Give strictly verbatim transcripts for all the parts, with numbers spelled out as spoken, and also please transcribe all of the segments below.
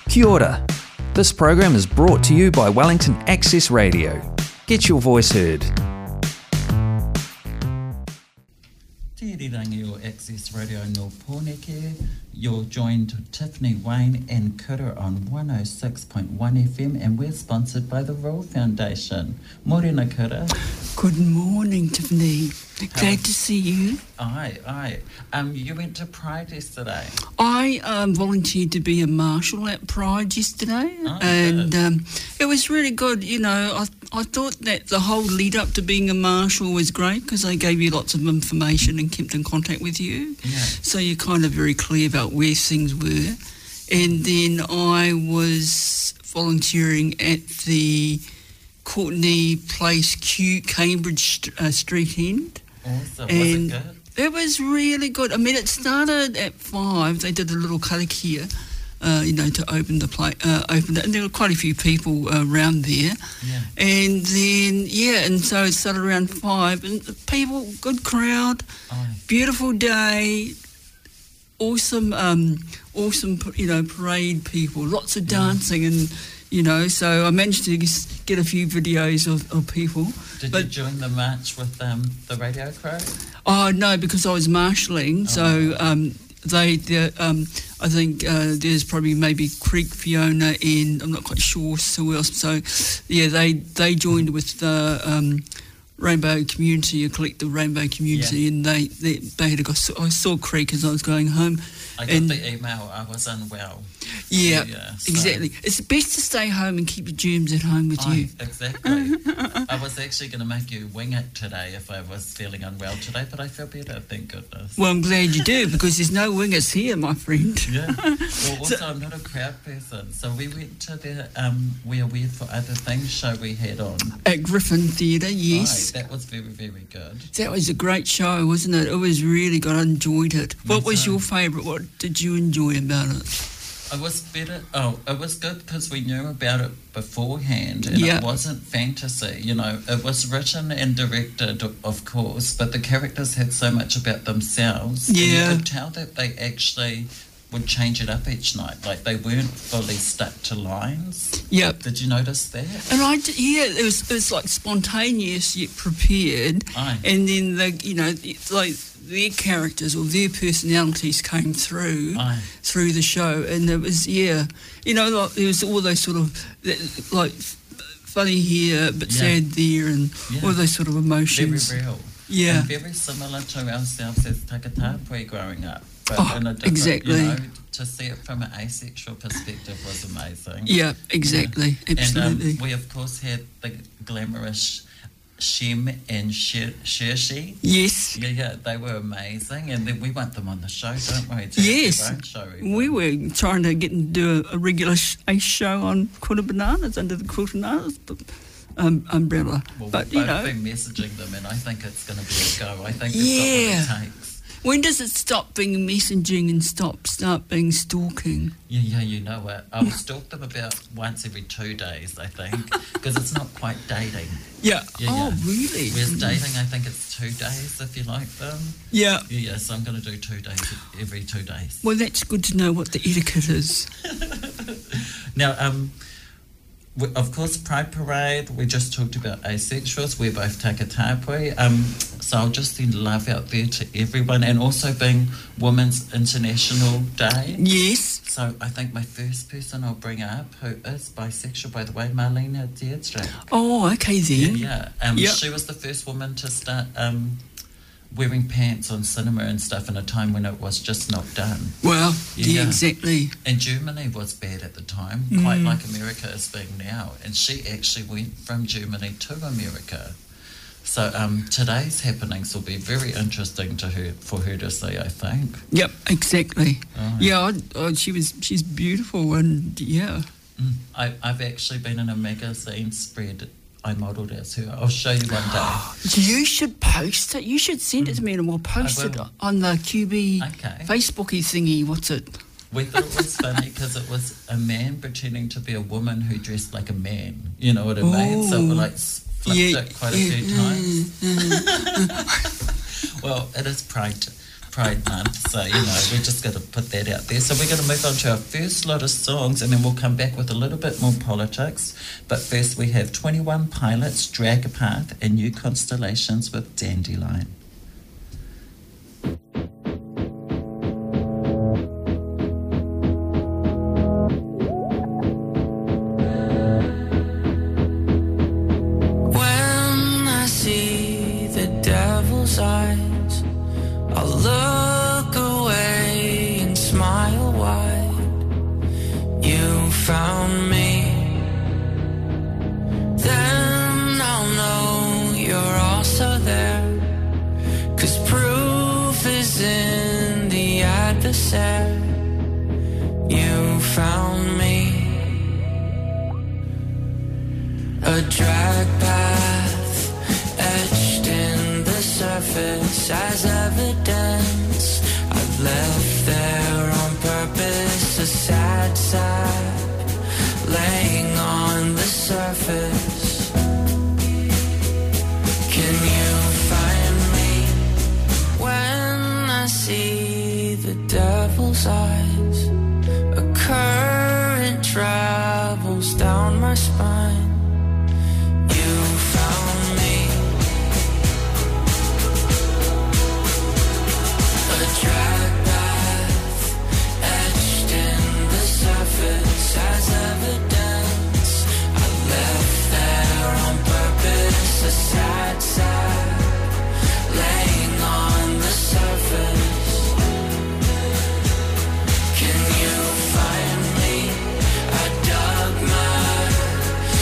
Kia ora. This program is brought to you by Wellington Access Radio. Get your voice heard. Tērirangi o Access Radio no Pōneke. You're joined Tiffany Wayne and Kura on one oh six point one F M, and we're sponsored by the Royal Foundation. Morena Kura. Good morning, Tiffany. Glad to see you. Aye, aye. Um, you went to Pride yesterday. I um, volunteered to be a marshal at Pride yesterday, Oh, and good. um, it was really good. You know, I I thought that the whole lead up to being a marshal was great because they gave you lots of information and kept in contact with you. Yeah. So you're kind of very clear about where things were. And then I was volunteering at the Courtney Place Q Cambridge uh, Street End. Awesome. And was it good? it was really good. I mean, it started at five. They did a little karakia, uh, you know, to open the play, uh, open it, and there were quite a few people uh, around there. Yeah. And then yeah, and so it started around five, and the people, good crowd, Aye. beautiful day, awesome, um, awesome, you know, parade people, lots of dancing, and you know, so I managed to get a few videos of, of people. Did but, you join the march with um, the radio crew? Oh no, because I was marshalling, Oh. so um, they, um, I think uh, there's probably maybe Creek, Fiona, and I'm not quite sure who else. So yeah, they they joined with the um, Rainbow Community, a collective Rainbow Community, Yeah. and they they, they had a, I saw Creek as I was going home. I got And- the email. I was unwell. Yeah, Yeah, so- exactly. It's best to stay home and keep your germs at home with Aye, you. exactly. I was actually going to make you wing it today if I was feeling unwell today, but I feel better, thank goodness. Well, I'm glad you do, because there's no wingers here, my friend. Yeah. Well, also, I'm not a crowd person, so we went to the um, We Are Weird for Other Things show we had on. At Griffin Theatre, yes. Aye, that was very, very good. That was a great show, wasn't it? It was really good. I enjoyed it. What was so. your favourite? What did you enjoy about it? It was better. Oh, it was good because we knew about it beforehand, and Yeah. it wasn't fantasy. You know, it was written and directed, of course, but the characters had so much about themselves. Yeah. and you could tell that they actually would change it up each night. Like they weren't fully stuck to lines. Yep. Did you notice that? And I, d- yeah, it was, it was like spontaneous yet prepared. Aye. And then the, you know, it's like their characters or their personalities came through Aye. through the show, and it was yeah, you know, like there was all those sort of like funny here but Yeah. sad there, and Yeah. all those sort of emotions. Very real. Yeah. And very similar to ourselves as takatapui growing up. But Oh, in a different, exactly. You know, to see it from an asexual perspective was amazing. Yeah, exactly, absolutely. And um, we, of course, had the glamorous Shem and Shir- Shirshi. Yes. Yeah, yeah, they were amazing. And then we want them on the show, don't we? To Yes, have their own show even. we were trying to get and do a, a regular sh- a show on Quilter Bananas under the Quilter Bananas um, umbrella. Well, but we've you both know, been messaging them, and I think it's going to be a go. I think they've Yeah. got what it takes. when does it stop being messaging and stop start being stalking? Yeah, yeah, you know it. I will stalk them about once every two days, I think, because it's not quite dating. Yeah. Yeah, oh, yeah. really? Whereas dating, I think it's two days if you like them. Yeah. Yeah, yeah, so I'm going to do two days every two days. Well, that's good to know what the etiquette is. Now, um, we, of course, Pride Parade, we just talked about asexuals. We're both takatapui. Um, so I'll just send love out there to everyone, and also being Women's International Day. Yes. So I think my first person I'll bring up, who is bisexual, by the way, Marlena Deirdre. Oh, okay Yeah, then. yeah. Um, Yep. She was the first woman to start um, wearing pants on cinema and stuff in a time when it was just not done. Well, yeah, Yeah. exactly. And Germany was bad at the time, quite like America is being now. And she actually went from Germany to America. So um, today's happenings will be very interesting to her for her to see, I think. Yep, exactly. Oh. Yeah, I, oh, she was. She's beautiful, and yeah. Mm. I, I've actually been in a magazine spread. I modelled as her. I'll show you one day. You should post it. You should send it to me, and we'll post it will. on the Q B Okay. Facebooky thingy. What's it? We thought it was funny because it was a man pretending to be a woman who dressed like a man. You know what I mean? So we like flipped Yeah, it quite a yeah, few mm, times. Well, it is Pride Pride Month, so, you know, we're just going to put that out there. So we're going to move on to our first lot of songs, and then we'll come back with a little bit more politics. But first we have twenty-one Pilots, Drag a Path, and New Constellations with Dandelion. Eyes, I'll look away and smile wide. You found me, then I'll know you're also there. 'Cause proof is in the adversary. You found me, a drag path etched in the surface as evidence. I've left there on purpose, a sad sack laying on the surface. Can you find me when I see the devil's eyes? A current travels down my spine. You found me, a drag path etched in the surface as evidence. I left there on purpose, a sad sack laying on the surface. Can you find me? I dug my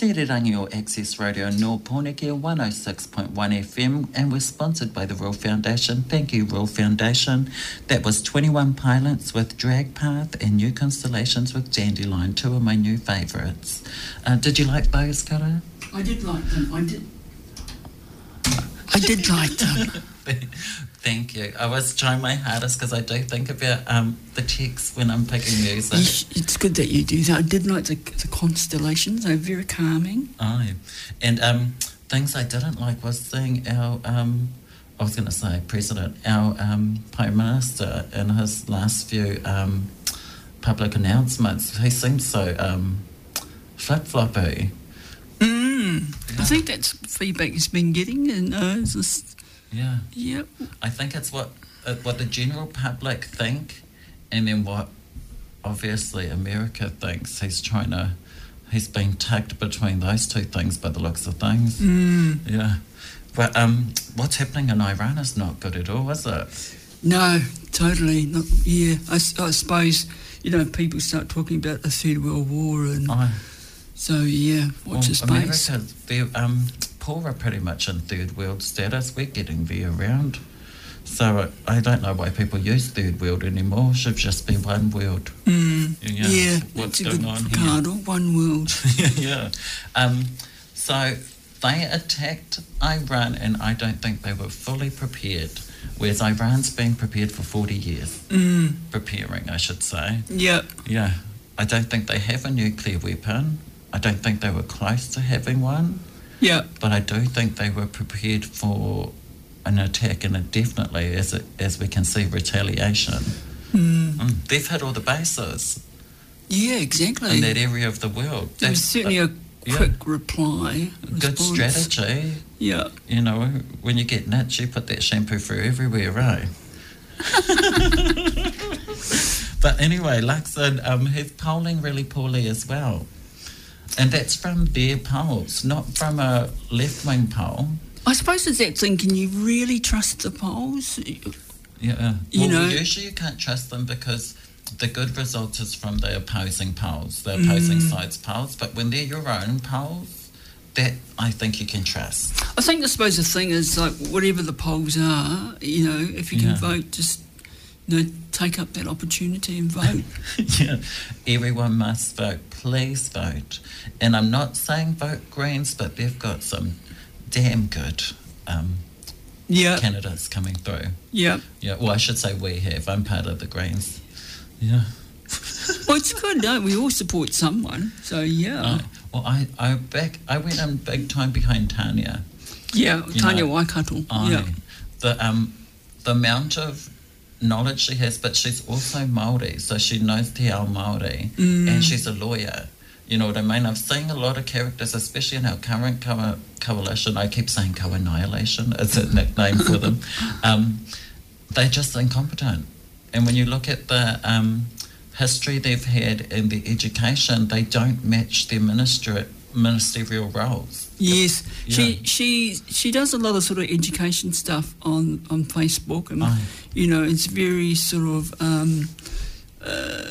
Whirirangi or Access Radio Nōpōneke one oh six point one F M, and we're sponsored by the Rural Foundation. Thank you, Rural Foundation. That was twenty-one Pilots with Drag Path and New Constellations with Dandelion, two of my new favourites. Uh, did you like those, Kara? I did like them. I did. I did like them. Thank you. I was trying my hardest because I do think about um, the text when I'm picking music. Yes, it's good that you do that. I did like the, the constellations. They're very calming. Oh, and um, things I didn't like was seeing our, um, I was going to say president, our um, Prime Minister in his last few um, public announcements. He seemed so um, flip-floppy. Mm. Yeah. I think that's feedback he's been getting, and uh, it's just... Yeah. Yep. I think it's what uh, what the general public think, and then what obviously America thinks. He's trying to, he's been tucked between those two things by the looks of things. Mm. Yeah. But um, what's happening in Iran is not good at all, is it? No, totally not. Yeah, I, I suppose, you know, people start talking about the Third World War, and oh. so yeah, watch well, the space. America, they're um, poor are pretty much in third world status. We're getting there around. So I, I don't know why people use third world anymore. It should just be one world. Mm. Yeah, yeah, what's that's a going good on card, here? One world. yeah. Um, so they attacked Iran, and I don't think they were fully prepared. Whereas Iran's been prepared for forty years. Mm. Preparing, I should say. Yeah. Yeah. I don't think they have a nuclear weapon. I don't think they were close to having one. Yeah. But I do think they were prepared for an attack, and it definitely, as it, as we can see, retaliation. Mm. Mm. They've hit all the bases. Yeah, exactly. In that area of the world. There was certainly a quick yeah. reply. Good response. strategy. Yeah. You know, when you get nuts, you put that shampoo through everywhere, right? But anyway, Luxon, um, he's polling really poorly as well. And that's from their polls, not from a left-wing poll. I suppose it's that thing, can you really trust the polls? Yeah. You well, know, usually you can't trust them because the good result is from the opposing polls, the opposing mm. sides polls. But when they're your own polls, that I think you can trust. I think, I suppose the thing is, like, whatever the polls are, you know, if you can yeah. vote, just, you know, take up that opportunity and vote. yeah. Everyone must vote. Please vote. And I'm not saying vote Greens, but they've got some damn good um, yeah. candidates coming through. Yeah. Yeah. Well, I should say we have. I'm part of the Greens. Yeah. Well, it's good, no? We all support someone, so yeah. Oh, well, I, I back. I went in big time behind Tanya. Yeah, Tanya know, Waikato. I, yeah. The um, the amount of knowledge she has, but she's also Māori, so she knows Te Ao Māori, mm. and she's a lawyer. You know what I mean? I've seen a lot of characters, especially in our current co- coalition. I keep saying co-annihilation as a nickname for them. Um, they're just incompetent. And when you look at the um, history they've had in their education, they don't match their minister- ministerial roles. Yes, yeah. she she she does a lot of sort of education stuff on, on Facebook, and oh. you know, it's very sort of um, uh,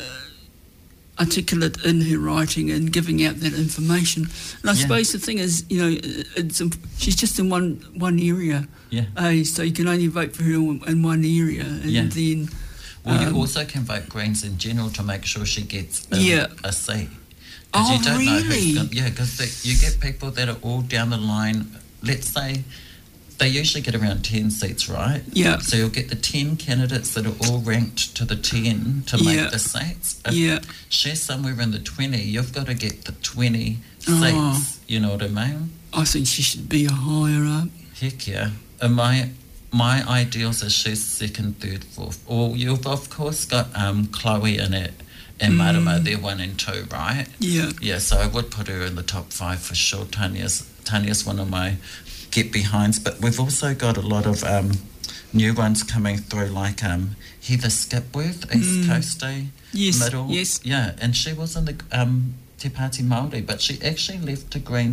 articulate in her writing and giving out that information. And I yeah. suppose the thing is, you know, it's she's just in one one area. Yeah. Uh, so you can only vote for her in one area, and yeah. then. Well, um, you also can vote Greens in general to make sure she gets a, yeah. a seat. Oh, you don't really? Know who's gonna, yeah, because you get people that are all down the line. Let's say they usually get around ten seats, right? Yeah. So you'll get the ten candidates that are all ranked to the ten to make yeah. the seats. If yeah. she's somewhere in the twenty, you've got to get the twenty oh. seats. You know what I mean? I think she should be higher up. Heck yeah. And my my ideals is she's second, third, fourth. Or you've of course got um, Chloe in it. And Marama, they're one and two, right? Yeah. Yeah, so I would put her in the top five for sure. Tanya's Tanya's one of my get-behinds. But we've also got a lot of um, new ones coming through, like um, Heather Skipworth, East mm. Coastie, yes, Middle. Yes, yeah, and she was in the um, Te Pāti Māori, but she actually left to Greens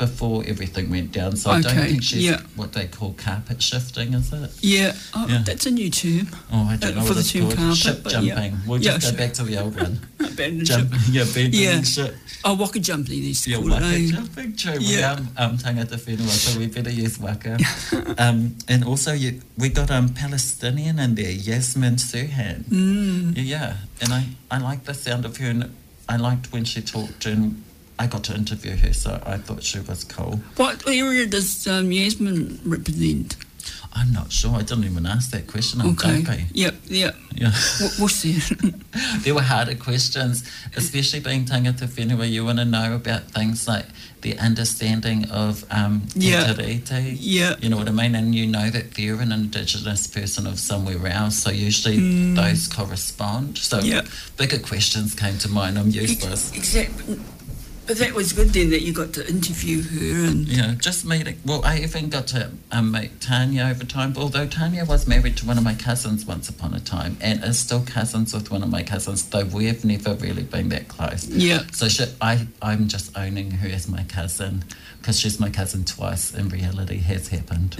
before everything went down, so I don't Okay, think she's yeah. what they call carpet shifting, is it? Yeah, oh, Yeah. that's a new term. Oh, I don't Uh, know for what the it's term called. carpet, Ship but yeah. jumping. We'll Yeah, just sh- go back to the old one. Abandoned Jump, ship. yeah, abandoning Yeah. ship. Oh, waka jumping, they used to Yeah, call waka it. eh? jumping, true. We Yeah. are um, tangata whenua, so we better use waka. um, and also, you, we got um, Palestinian in there, Yasmin Suhan. Mm. Yeah, yeah, and I, I like the sound of her, and I liked when she talked, and I got to interview her, so I thought she was cool. What area does um, Yasmin represent? I'm not sure. I didn't even ask that question. I'm Okay. dopey. Yep, yep. Yeah. What, what's that? There were harder questions, especially being tangata whenua. You want to know about things like the understanding of um, Yeah. te tiriti. Yeah. You know what I mean? And you know that they're an Indigenous person of somewhere else, so usually Mm. those correspond. So Yeah. bigger questions came to mind. I'm useless. Exactly. But that was good then that you got to interview her and Yeah, just meeting. Well, I even got to um, meet Tanya over time, although Tanya was married to one of my cousins once upon a time and is still cousins with one of my cousins, though we've never really been that close. yeah. So she, I, I'm just owning her as my cousin because she's my cousin twice. In reality, has happened.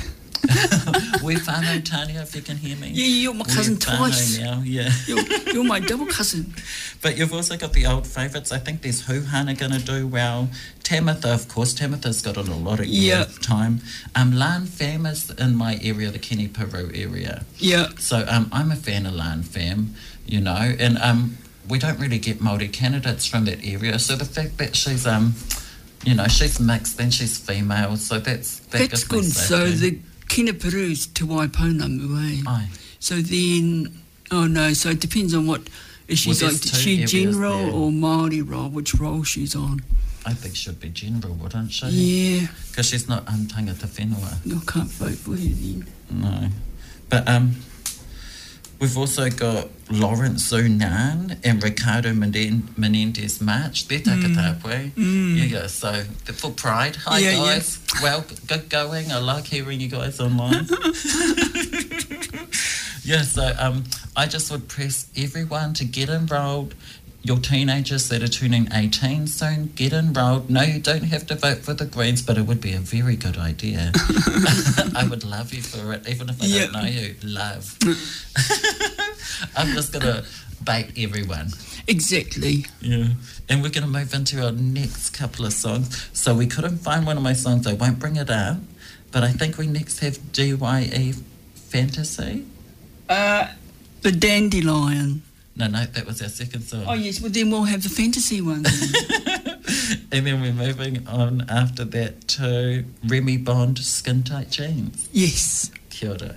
We're whānau, Tanya, if you can hear me. Yeah, you're my cousin We're whānau twice. now, yeah. You're, you're my double cousin. But you've also got the old favourites. I think there's Huhana going to do well. Tamitha, of course. Tamitha's got a lot of Yeah. time. Um, Lan Fam is in my area, the Kenny Peru area. Yeah. So um, I'm a fan of Lan Fam, you know, and um, we don't really get Māori candidates from that area. So the fact that she's, um, you know, she's mixed and she's female, so that's that That's gives me good. So safety. the Kina Peru's Te Waipounamu, eh? Aye. So then, oh no, so it depends on what, is she Well, like, there's is two she areas general there. or Māori role, which role she's on? I think she'd be general, wouldn't she? Yeah, Because she's not um, tangata whenua. I can't vote for her then. No. But um, we've also got Lawrence Zunan and Ricardo Menen- Menendez March. They're takataapui. Mm. Yeah, yeah. So they're for Pride. Hi, Yeah, yeah. guys. Well, good going. I like hearing you guys online. Yeah, so um, I just would press everyone to get enrolled. Your teenagers that are turning eighteen soon, get enrolled. No, you don't have to vote for the Greens, but it would be a very good idea. I would love you for it, even if I Yeah. don't know you. Love. I'm just going to bait everyone. Exactly. Yeah. And we're going to move into our next couple of songs. So we couldn't find one of my songs. I won't bring it up. But I think we next have D Y E Fantasy. Uh, the Dandelion. No, no, that was our second song. Oh yes, well then we'll have the fantasy one. And then we're moving on after that to Remy Bond, Skin Tight Jeans. Yes. Kia ora.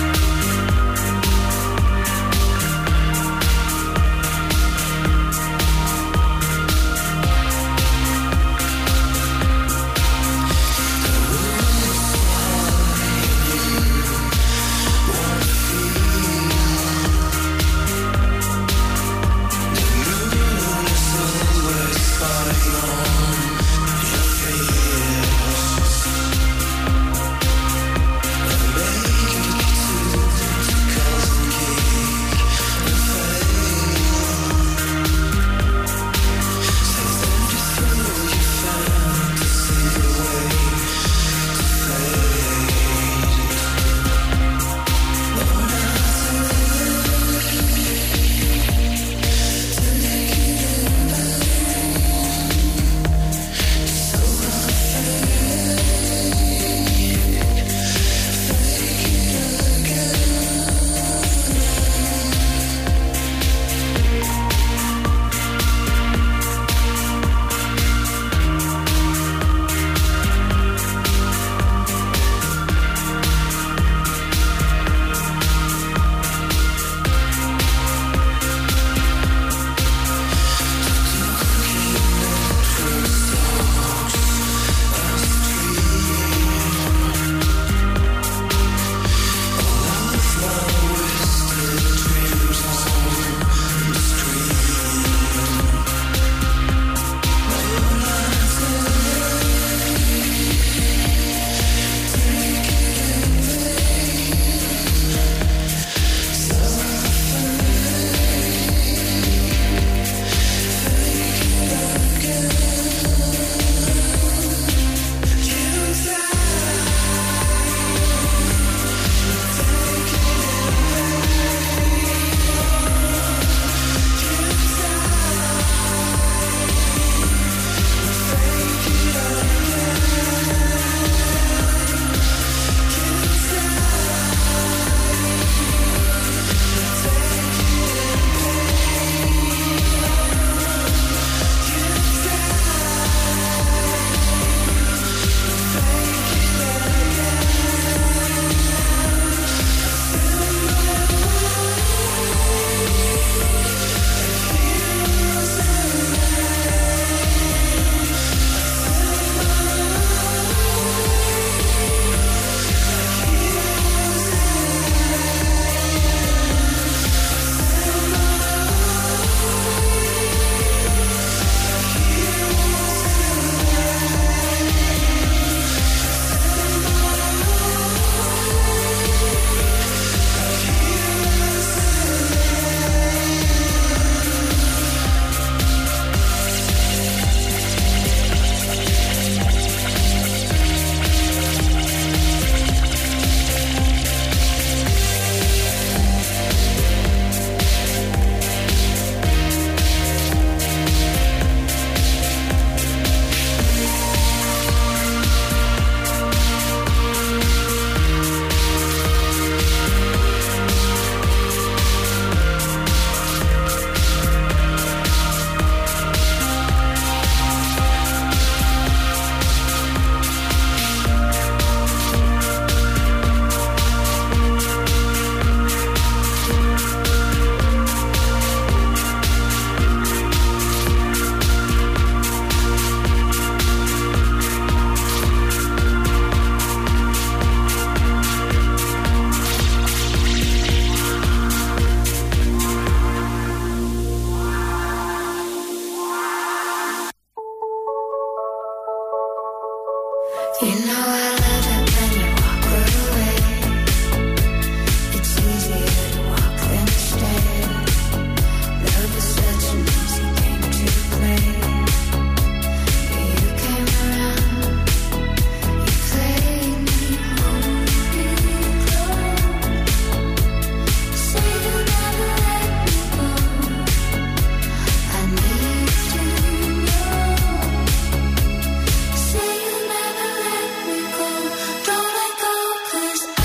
Thank You know I love it when you walk away. It's easier to walk than to stay. Love is such an easy game to play. But you came around, you played me, hold me close. Say you'll never let me go. I need to know. Say you'll never let me go. Don't let go, 'cause I,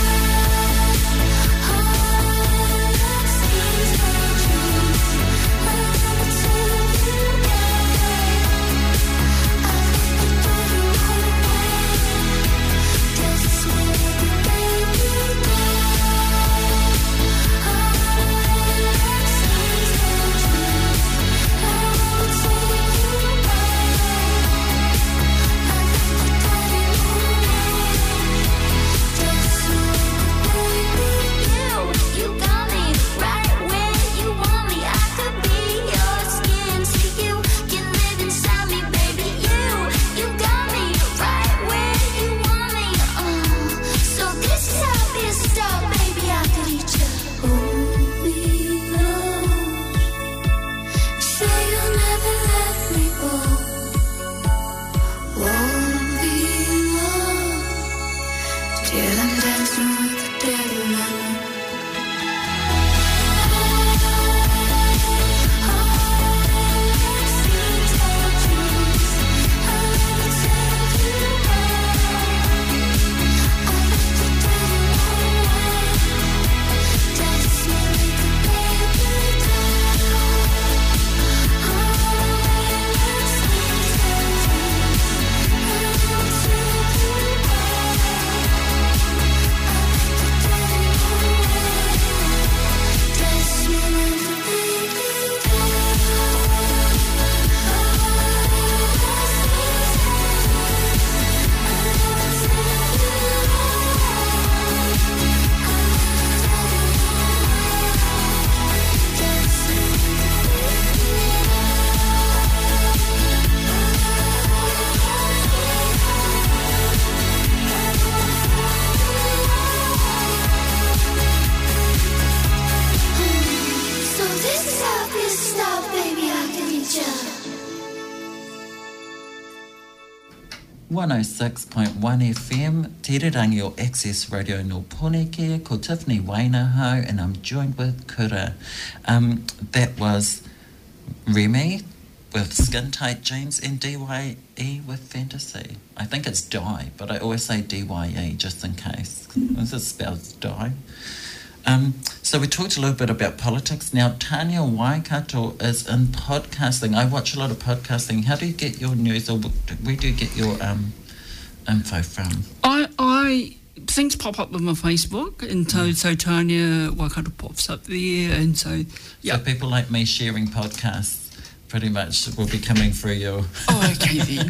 all seems to choose. I never take you back. I look at you away. Does it smell like a baby doll? All seems to choose. I never take you back. You got me right where you want me. I could be your skin, so you can live inside me, baby. You, you got me right where you want me. Uh, so this is how this start, baby. I could eat you. Hold me close. Say you'll never let me go. Won't be long till I'm dancing with the devil I know. So this is how this start, baby. I can eat ya. one oh six point one F M, Tirirangi o Access Radio no Poneke, ko Tiffany Wainaho, and I'm joined with Kura. Um, that was Remy with Skin Tight Jeans and D Y E with Fantasy. I think it's Die, but I always say D Y E just in case. This is spelled Die. Um, so we talked a little bit about politics. Now, Tanya Waikato is in podcasting. I watch a lot of podcasting. How do you get your news, or where do you get your um, info from? I, I things pop up on my Facebook, and so, so Tanya Waikato pops up there, and so yeah. So people like me sharing podcasts pretty much will be coming through you. Oh, okay then.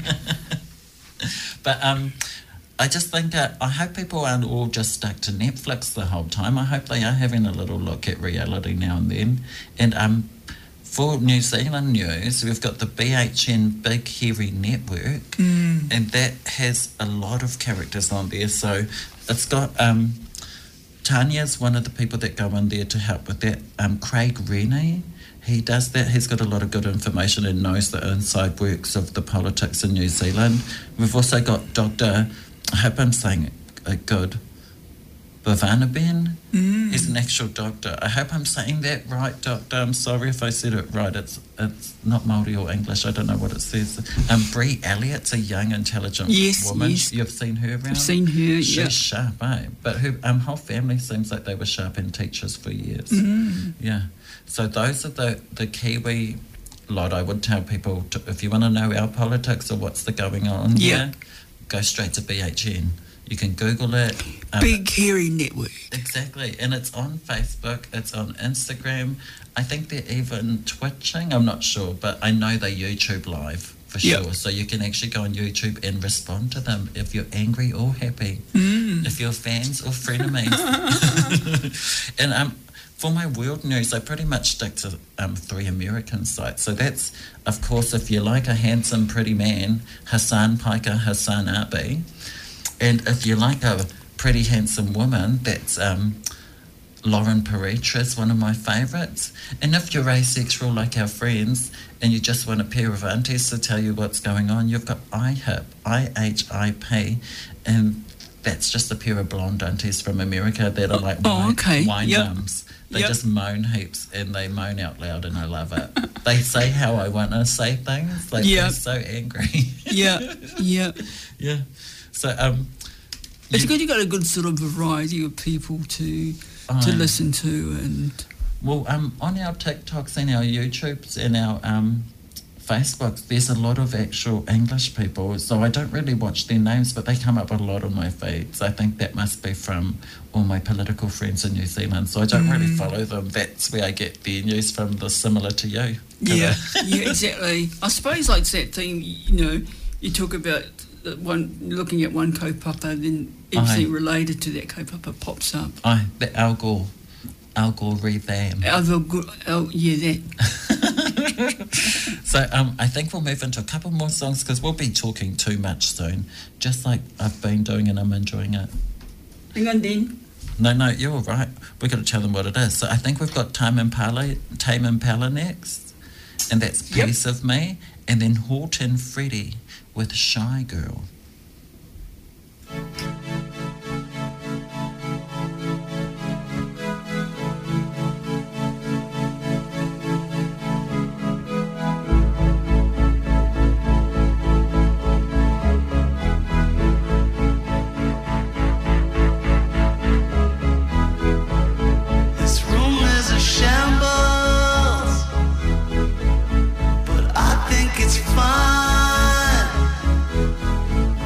But um, I just think uh, I hope people aren't all just stuck to Netflix the whole time. I hope they are having a little look at reality now and then. And um, for New Zealand news, we've got the B H N Big Hairy Network, Mm. and that has a lot of characters on there. So it's got um, Tanya's one of the people that go in there to help with that. Um, Craig Rennie, he does that. He's got a lot of good information and knows the inside works of the politics in New Zealand. We've also got Doctor I hope I'm saying it good, Bhavanaben. Mm. He's an actual doctor. I hope I'm saying that right, doctor. I'm sorry if I said it right. It's it's not Māori or English. I don't know what it says. Um, Brie Elliott's a young, intelligent Yes, woman. yes. You've seen her around? I've seen her, She's yeah. sharp, eh? But her um, whole family seems like they were sharp and teachers for years. Mm. Yeah. So those are the, the Kiwi lot. I would tell people, to, if you want to know our politics or what's the going on Yeah. here, go straight to B H N. You can Google it. Um, Big Hairy Network. Exactly. And it's on Facebook. It's on Instagram. I think they're even twitching. I'm not sure. But I know they YouTube live for Yep. sure. So you can actually go on YouTube and respond to them if you're angry or happy. Mm. If you're fans or frenemies. And um, for my world news, I pretty much stick to um, three American sites. So that's, of course, if you like a handsome, pretty man, Hassan Piker, Hassan Abi. And if you like a pretty handsome woman, that's um, Lauren Peretras, one of my favourites. And if you're asexual like our friends and you just want a pair of aunties to tell you what's going on, you've got I H I P, I H I P, and that's just a pair of blonde aunties from America that are like Oh, wine, okay. wine Yep. mums. They Yep. just moan heaps and they moan out loud and I love it. They say how I want to say things. Like Yep. they're so angry. Yeah, yeah. Yeah. So um It's you- good you got a good sort of variety of people to to Aye. listen to, and Well, um, on our TikToks and our YouTubes and our um, Facebooks, there's a lot of actual English people. So I don't really watch their names, but they come up a lot on my feeds. I think that must be from all my political friends in New Zealand. So I don't really follow them. That's where I get their news from, the similar to you. yeah, yeah, exactly. I suppose like that thing, you know, you talk about the one looking at one kaupapa, then everything Aye. related to that kaupapa pops up. I, the Al Gore. Al Gore revamp. Other good, oh, yeah, that. So um, I think we'll move into a couple more songs because we'll be talking too much soon, just like I've been doing and I'm enjoying it. Hang on, then. No, no, you're all right. We've got to tell them what it is. So I think we've got Tame Impala, Tame Impala next, and that's Yep. Piece of Me, and then Horton Freddy with Shy Girl. This room is a shambles, but I think it's fine.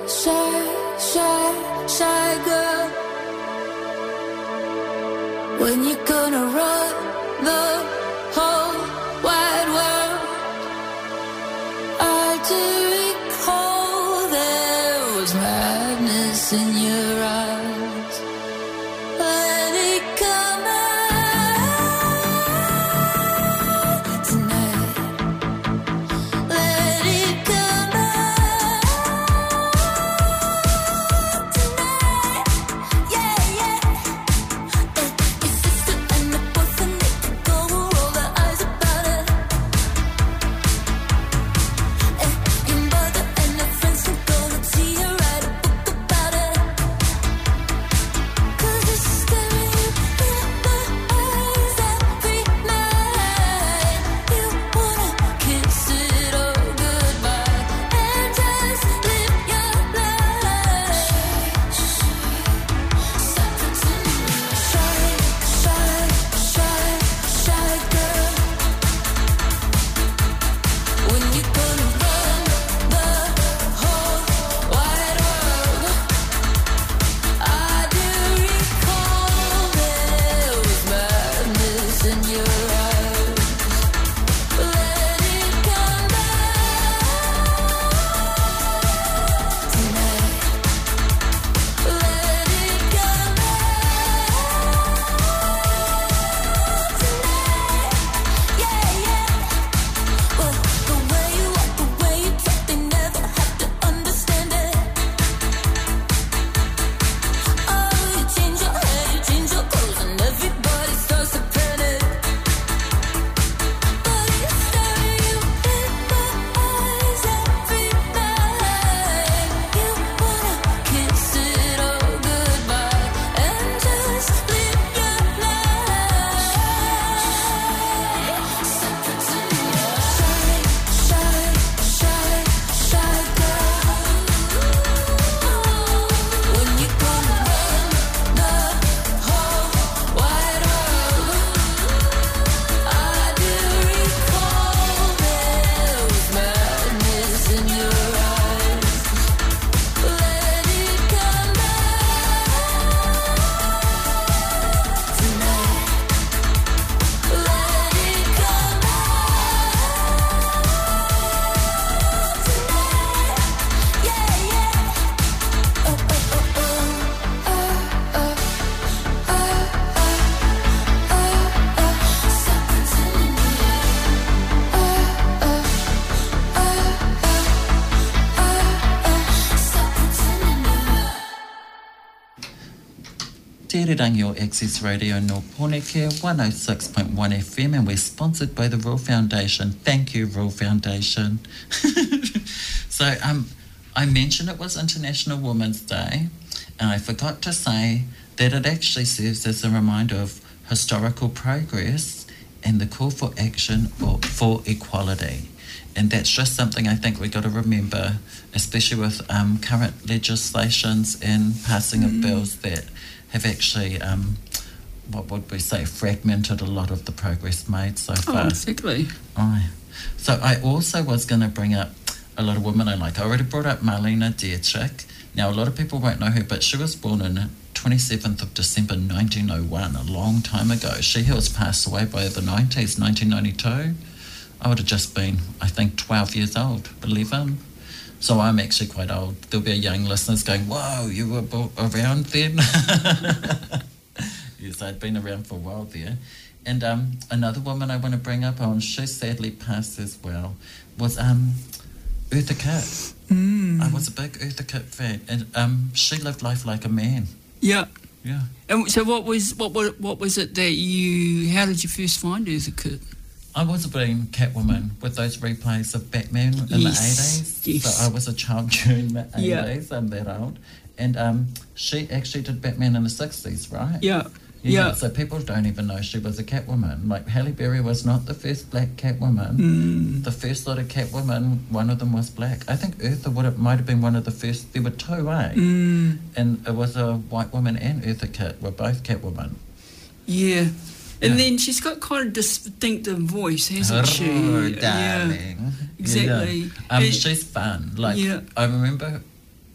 shy, shy, shy girl. When you gonna run the whole wide world? I do recall there was madness in your eyes. Let it come out tonight. Let it come out tonight. Yeah, yeah. Your sister and the boyfriend, they could go roll their eyes about it. Your mother and her friends can go to see her, write a book about it. 'Cause it's staring you in the eyes every night. You wanna kiss it all goodbye and just live your life. Stop pretending you're shy, shy, shy, shy girl. When you gonna run the whole wide world? I do recall there was madness in your eyes. Let it come out tonight. Let it come out tonight. Yeah, yeah. Well, the way you walk, the way you talk, they never have to understand it. Oh, you change your hair, you change your clothes, and everybody starts to panic. But it's staring you in the eyes every night. You wanna kiss it all goodbye and just live your life. Stop pretending you're shy, shy, shy, shy girl. When you gonna run the whole wide world? I do recall there was madness in your eyes. Let it come out tonight. Let it come out tonight. Yeah, yeah. Oh, oh, oh, oh. Oh, oh. Oh, oh. Oh, oh. Stop pretending you. Oh, oh. Oh, oh. Oh, oh. Stop pretending you. Tērerangi o Access Radio no Pōneke, one oh six point one F M, and we're sponsored by the Rural Foundation. Thank you, Rural Foundation. So um, I mentioned it was International Women's Day, and I forgot to say that it actually serves as a reminder of historical progress and the call for action for, for equality. And that's just something I think we've got to remember, especially with um, current legislations and passing of bills that have actually, um, what would we say, fragmented a lot of the progress made so Oh, far. exactly. Aye. So I also was going to bring up a lot of women I like. I already brought up Marlene Dietrich. Now, a lot of people won't know her, but she was born on twenty-seventh of December nineteen oh one, a long time ago. She has passed away by the nineties, nineteen ninety-two. I would have just been, I think, twelve years old, eleven. So I'm actually quite old. There'll be young listeners going, whoa, you were bo- around then? Yes, I'd been around for a while there. And um, another woman I want to bring up, and she sadly passed as well, was um, Eartha Kitt. Mm. I was a big Eartha Kitt fan, and um, she lived life like a man. Yeah. Yeah. And so what was what what what was it that you? How did you first find Eartha Kitt? I was being Catwoman with those replays of Batman in Yes, the eighties. yes. So I was a child during the Yeah. eighties. I'm that old. And um, she actually did Batman in the sixties, right? Yeah. Yeah, Yeah. so people don't even know she was a Catwoman. Like, Halle Berry was not the first black Catwoman. Mm. The first lot of Catwoman, one of them was black. I think Eartha would have, might have been one of the first. There were two, eh? Mm. And it was a white woman and Eartha Kitt were both Catwoman. Yeah. And Yeah. then she's got quite a distinctive voice, hasn't she? Oh, Yeah. darling. Exactly. Yeah. Um, And- she's fun. Like, Yeah. I remember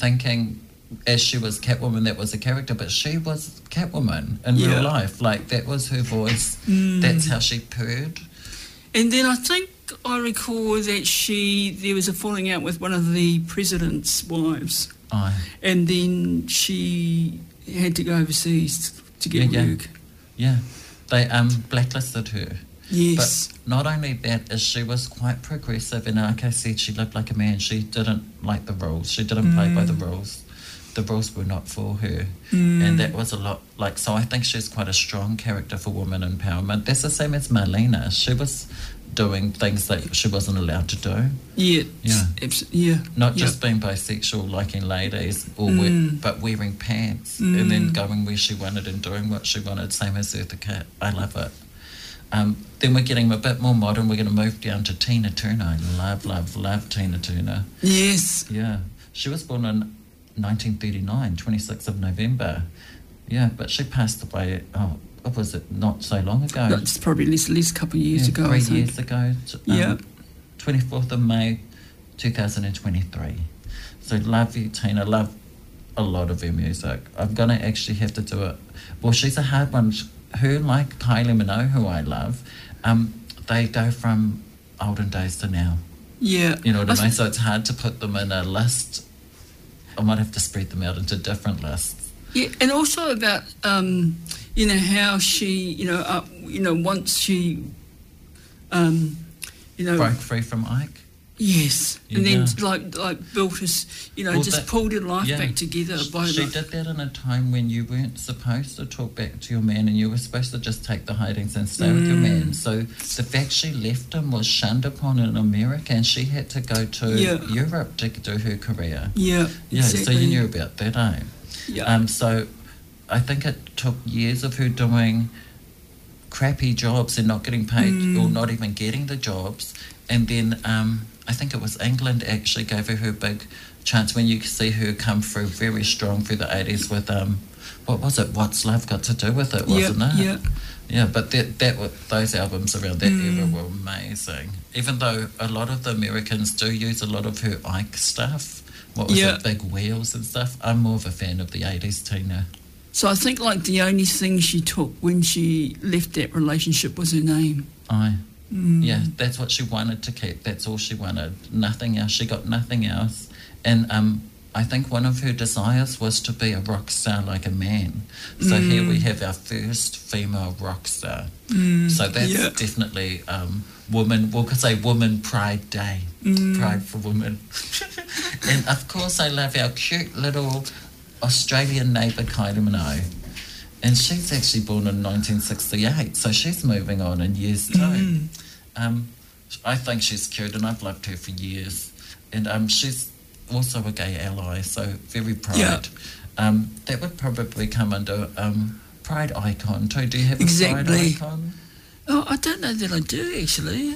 thinking as she was Catwoman, that was a character, but she was Catwoman in Yeah. real life. Like, that was her voice. Mm. That's how she purred. And then I think I recall that she there was a falling out with one of the president's wives, Aye. and then she had to go overseas to get Yeah, yeah. work. Yeah. They um blacklisted her. Yes. But not only that, is she was quite progressive, and like I said, she lived like a man. She didn't like the rules. She didn't play by the rules. The rules were not for her, and that was a lot. Like, so I think she's quite a strong character for women empowerment. That's the same as Marlena. She was doing things that she wasn't allowed to do. Yeah. Yeah. Abs- yeah. Not yeah. just being bisexual, liking ladies, or we- but wearing pants and then going where she wanted and doing what she wanted. Same as Eartha Kitt. I love it. Um, then we're getting a bit more modern. We're going to move down to Tina Turner. I love, love, love Tina Turner. Yes. Yeah. She was born in nineteen thirty-nine, twenty-sixth of November. Yeah, but she passed away, oh, what was it, not so long ago? That's probably at least, at least a couple of years Yeah, ago. Three I think. years ago. t- Yeah. twenty-fourth of May, two thousand twenty-three. So love you, Tina. Love a lot of her music. I'm going to actually have to do it. Well, she's a hard one. Her, like Kylie Minogue, who I love, um, they go from olden days to now. Yeah. You know what I, I mean? th- So it's hard to put them in a list. I might have to spread them out into different lists. Yeah, and also about um, you know how she, you know, uh, you know, once she, um, you know, Broke free from Ike. yes, and then Yeah. like like built us, you know, Well, just that- pulled her life yeah. back together by She like, did that in a time when you weren't supposed to talk back to your man, and you were supposed to just take the hidings and stay with your Mm. man. So the fact she left him was shunned upon in America, and she had to go to Yeah. Europe to do her career. yeah, Yeah, exactly. so you knew about that, eh? Yeah. Um, so I think it took years of her doing crappy jobs and not getting paid, Mm. or not even getting the jobs. And then um, I think it was England actually gave her her big chance when you see her come through very strong through the eighties with, um, what was it, What's Love Got to Do with It, wasn't yeah, it? Yeah. Yeah, but that, that were, those albums around that Mm. era were amazing. Even though a lot of the Americans do use a lot of her Ike stuff, what was Yeah. it, Big Wheels and stuff. I'm more of a fan of the eighties Tina. So I think like the only thing she took when she left that relationship was her name. I, Mm. yeah, that's what she wanted to keep. That's all she wanted. Nothing else. She got nothing else. And um, I think one of her desires was to be a rock star like a man. So Mm. here we have our first female rock star. Mm. So that's yeah. definitely um, woman, we could say Woman Pride Day. Mm. Pride for women. And of course I love our cute little Australian neighbour Kylie Minogue. And she's actually born in nineteen sixty-eight, so she's moving on in years' time. Um, I think she's cute, and I've loved her for years. And um, she's also a gay ally, so very proud. Yeah. Um, that would probably come under um, Pride Icon too. Do you have a Exactly. Pride Icon? Oh, I don't know that I do actually.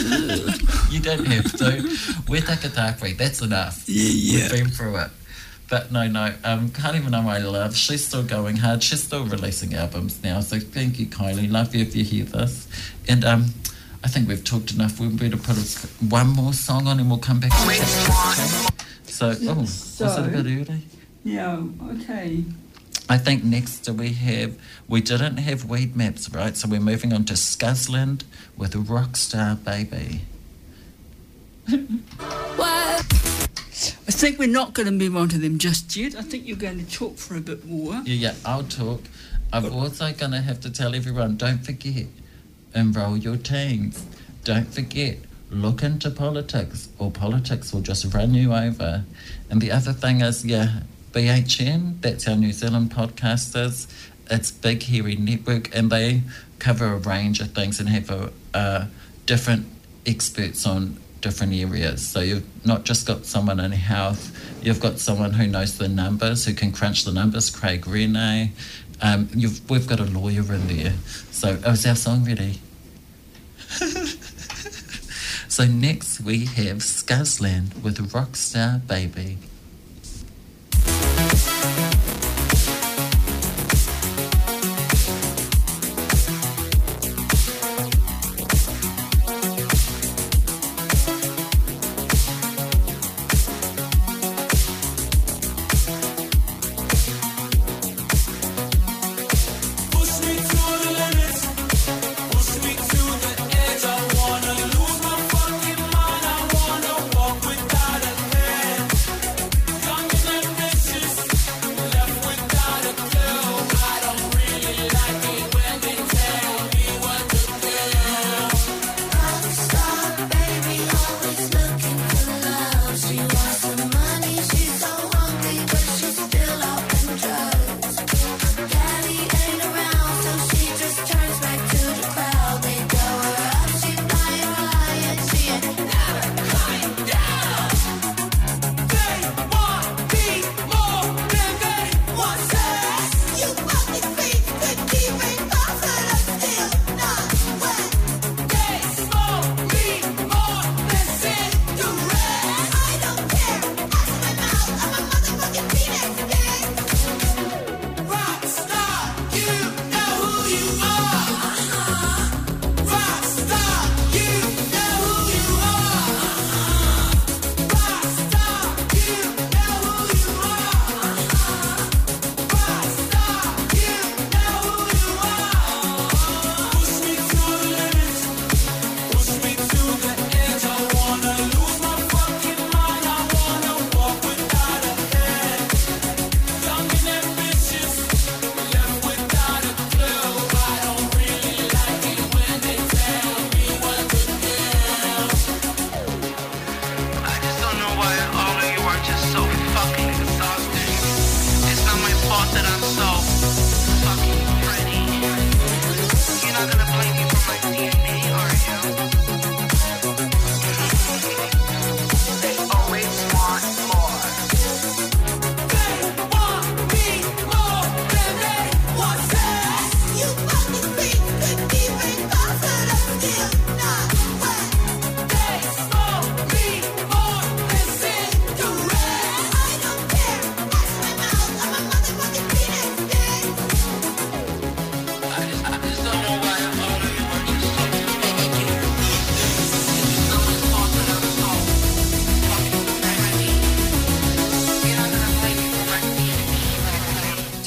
You don't have to. We're Takataki, that's enough. Yeah, yeah. We've been through it. But no, no, um, Kylie Minogue I love. She's still going hard. She's still releasing albums now. So thank you, Kylie. Love you if you hear this. And um, I think we've talked enough. We better put a, one more song on and we'll come back to that. So, oh, was it a bit early? Yeah. Okay. I think next we have, we didn't have Weed Maps, right? So we're moving on to Scuzzland with Rockstar Baby. I think we're not going to move on to them just yet. I think you're going to talk for a bit more. Yeah, yeah, I'll talk. I'm also going to have to tell everyone, don't forget, enroll your teens. Don't forget, look into politics, or politics will just run you over. And the other thing is, yeah, B H N, that's our New Zealand podcasters. It's Big Hairy Network, and they cover a range of things and have a, uh, different experts on different areas. So you've not just got someone in health, you've got someone who knows the numbers, who can crunch the numbers, Craig Rene. Um, you've, we've got a lawyer in there. So, oh, is our song ready? So next we have Scuzzland with Rockstar Baby.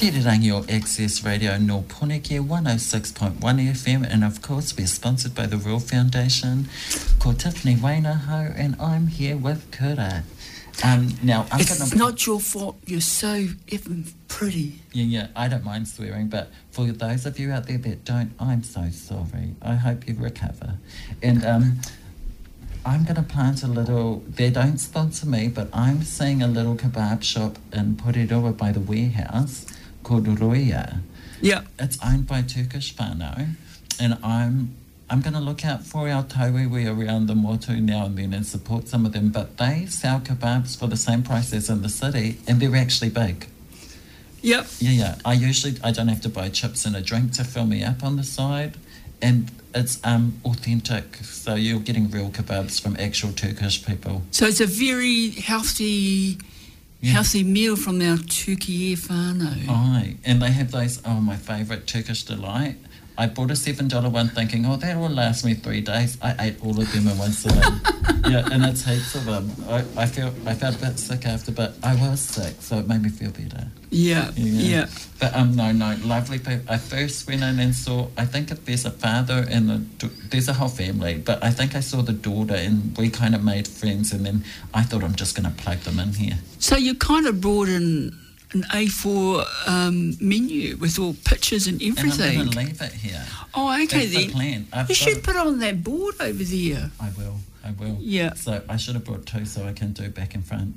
Whirirangi o Access Radio no Poneke one oh six point one F M, and of course we're sponsored by the Royal Foundation. Ko Tiffany Wainaho, and I'm here with Kura. Um, now I'm It's gonna, not your fault. You're so effing pretty. Yeah, yeah, I don't mind swearing, but for those of you out there that don't, I'm so sorry. I hope you recover. And um, I'm going to plant a little, they don't sponsor me, but I'm seeing a little kebab shop in Porirua by the warehouse called Roya. Yeah. It's owned by Turkish whānau, and I'm I'm going to look out for our tauiwi around the motu now and then and support some of them, but they sell kebabs for the same price as in the city, and they're actually big. Yep. Yeah, yeah. I usually, I don't have to buy chips and a drink to fill me up on the side, and it's um authentic, so you're getting real kebabs from actual Turkish people. So it's a very healthy, Yeah. healthy meal from our Turkey whānau. Aye, and they have those, oh, my favourite Turkish Delight. I bought a seven dollar one thinking, oh, that will last me three days. I ate all of them in one sitting. Yeah, and it's heaps of them. I, I, feel, I felt a bit sick after, but I was sick, so it made me feel better. Yeah, yeah. But um, no, no, lovely people. I first went in and saw, I think if there's a father and the, da- there's a whole family, but I think I saw the daughter and we kind of made friends, and then I thought I'm just going to plug them in here. So you kind of brought in an A four um, menu with all pictures and And I'm everything. going to leave it here. Oh, okay That's the then. plan. I've You got should it- put it on that board over there. I will, I will. Yeah. So I should have brought two so I can do back and front.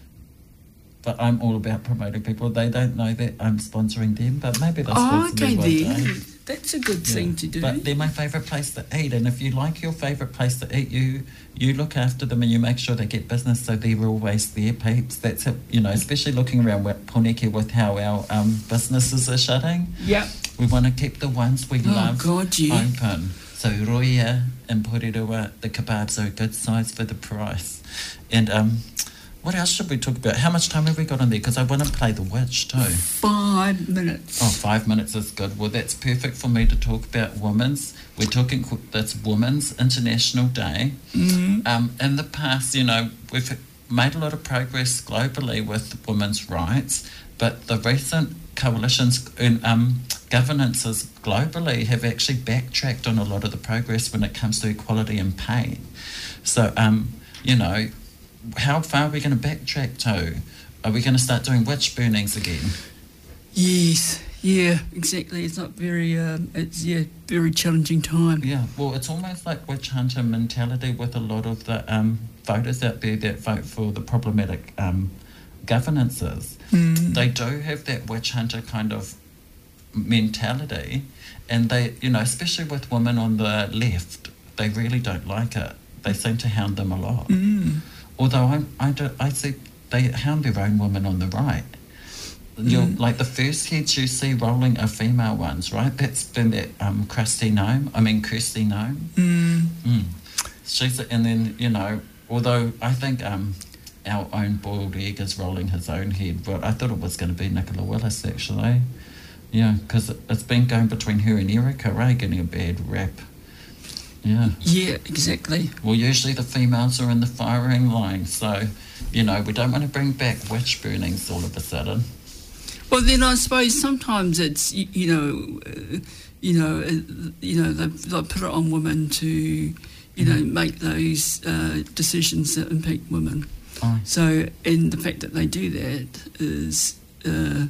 But I'm all about promoting people. They don't know that I'm sponsoring them, but maybe they'll Oh, sponsor okay me one then. day. That's a good Yeah. thing to do. But they're my favourite place to eat, and if you like your favourite place to eat, you you look after them and you make sure they get business, so they're always there, peeps. That's it, you know, especially looking around with Poneke with how our um, businesses are shutting. Yeah. We want to keep the ones we Oh, love God, yeah. open. So Roya and Porirua, the kebabs are a good size for the price. And um, what else should we talk about? How much time have we got on there? Because I want to play the witch too. Five minutes. Oh, five minutes is good. Well, that's perfect for me to talk about women's. We're talking, that's Women's International Day. Mm-hmm. Um, in the past, you know, we've made a lot of progress globally with women's rights, but the recent coalitions and um, governances globally have actually backtracked on a lot of the progress when it comes to equality and pay. So, um, you know, how far are we going to backtrack to? Are we going to start doing witch burnings again? Yes. Yeah, exactly. It's not very, um, it's, yeah, very challenging time. Yeah, well, it's almost like witch hunter mentality with a lot of the um, voters out there that vote for the problematic um, governances. Mm. They do have that witch hunter kind of mentality, and they, you know, especially with women on the left, they really don't like it. They seem to hound them a lot. Mm. Although I, I, do, I see they hound their own women on the right. You're, Mm. like the first heads you see rolling are female ones, right? That's been that um, Kirsty Nome. I mean, Kirsty Nome. Mm. Mm. She's, and then, you know, although I think um, our own boiled egg is rolling his own head, but I thought it was going to be Nicola Willis, actually. Yeah, because it's been going between her and Erica, right? Getting a bad rap. Yeah. Yeah, exactly. Well, usually the females are in the firing line, so, you know, we don't want to bring back witch burnings all of a sudden. Well, then I suppose sometimes it's, you, you know, uh, you know, uh, you know, they, they put it on women to, you know, make those uh, decisions that impact women. Aye. So, and the fact that they do that is, uh,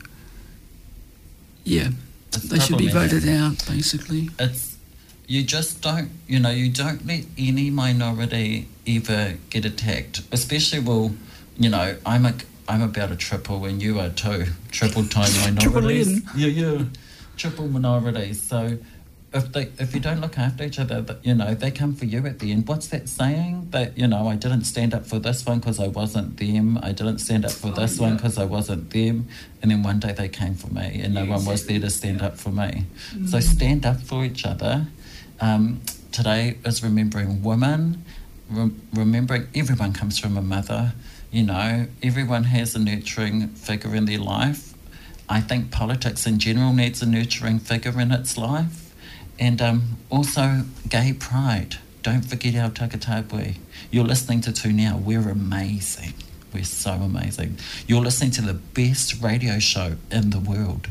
yeah, It's they should be problematic. voted out, basically. It's, you just don't, you know, you don't let any minority ever get attacked, especially, well, you know, I'm a, I'm about a triple and you are too, triple time minorities. Triple Yeah, yeah, triple minorities. So if they, if you don't look after each other, th- you know, they come for you at the end. What's that saying? That, you know, I didn't stand up for this one because I wasn't them. I didn't stand up for this one because I wasn't them. And then one day they came for me and no Yeah, one was exactly. there to stand up for me. So stand up for each other. Um, today is remembering women, rem- remembering everyone comes from a mother. You know, everyone has a nurturing figure in their life. I think politics in general needs a nurturing figure in its life. And um, also gay pride. Don't forget our takatapui. You're listening to Two Now. We're amazing. We're so amazing. You're listening to the best radio show in the world.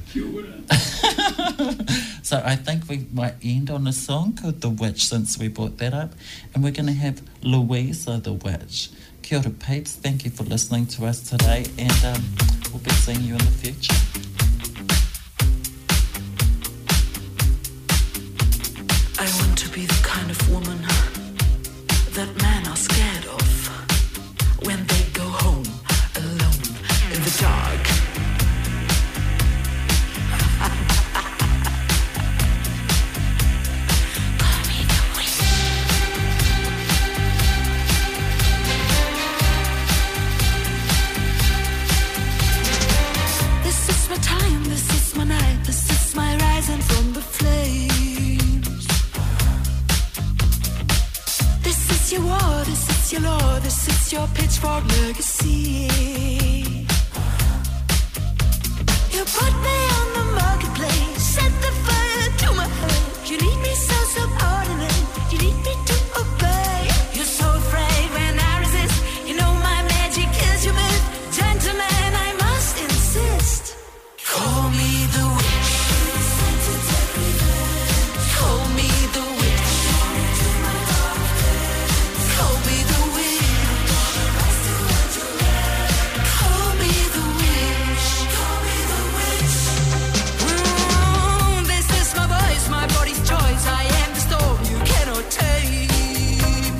So I think we might end on a song called The Witch, since we brought that up. And we're going to have Louisa the Witch. Kia ora, peeps. Thank you for listening to us today. And um, we'll be seeing you in the future. I want to be the kind of woman that men are scared of when they go home alone in the dark. Call me the witch. This is my time, this is my night, this is my rising from the flames. This is your war, this is your law, this is your pitchfork legacy. You put me on the marketplace, set the fire to my head. You need me so subordinate, you need me to obey. You're so afraid when I resist, you know my magic is your myth. Gentlemen, I must insist. Call me the witch. Call me the witch. Call me the witch. Call me the witch. Call me the witch. Mm, this is my voice, my body's choice. I am the storm you cannot tame.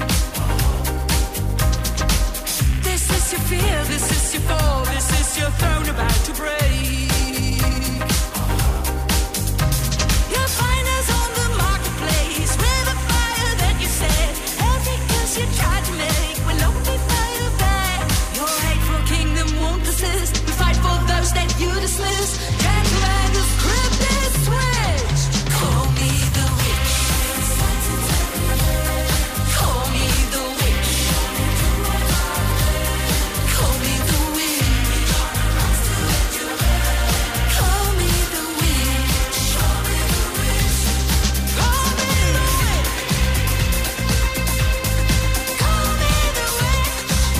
This is your fear, this is your fall, this is your throne about to break. You'll find us on the marketplace with a fire that you set. Every kiss you tried to make will only fire back. Your hateful kingdom won't persist. We fight for those that you dismiss. Gentlemen, the script is switched. Call me the witch. Call me the witch. Call me the witch. Call me the witch. Call me the witch. Call me the witch. Call me the witch.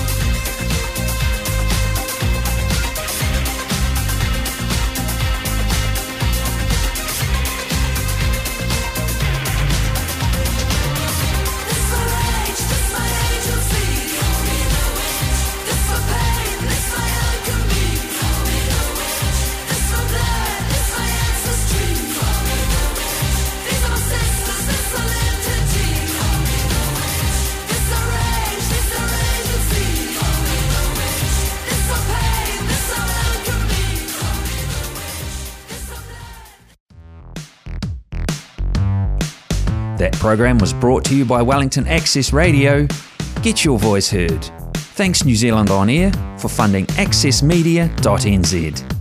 This my rage, this my agency. Call me the witch. This my pain, this my alchemy. Call me the witch. This my blood, this my ancestry. Call me the witch. These are my sisters, this my entity. Call me the witch. This our rage, this our agency. Call me the witch. This my pain, this our alchemy. Call me the witch. This our blood. That program was brought to you by Wellington Access Radio. Get your voice heard. Thanks New Zealand On Air for funding access media dot n z.